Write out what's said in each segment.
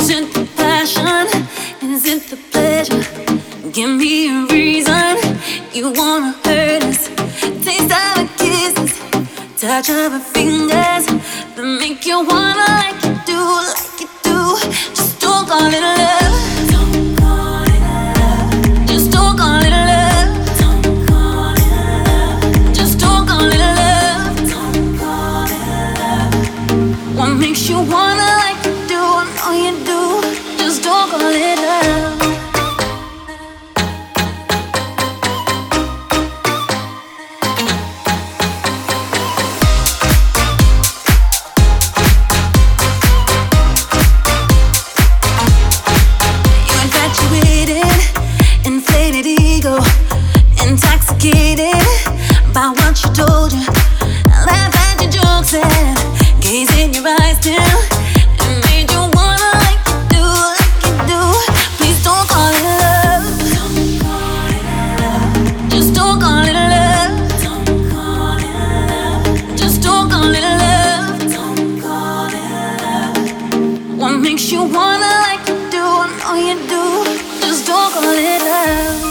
Is it the passion? Is it the pleasure? Give me a reason you wanna hurt us. Taste of our kisses, touch of our fingers that make you wanna like you do, like you do. Just don't call it love. Don't call it love. Just don't call it love. Don't call it love. Just don't call it love. Don't call it love. What makes you wanna like you do? I know you do. Just don't call it love. Intoxicated by what she told you. Laugh at your jokes and gaze in your eyes till it made you wanna like you do, like you do. Please don't call it love. Don't call it love. Just don't call it love. Don't call it love. Just don't call it love. Don't call it love. What makes you wanna like you do? I know you do. Just don't call it love.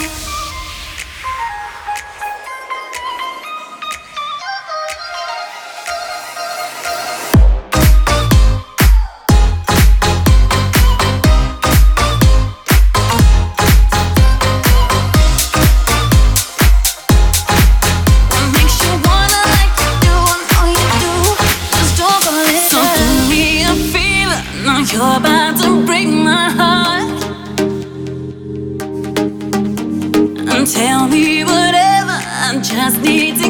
You're about to break my heart and tell me whatever. I just need to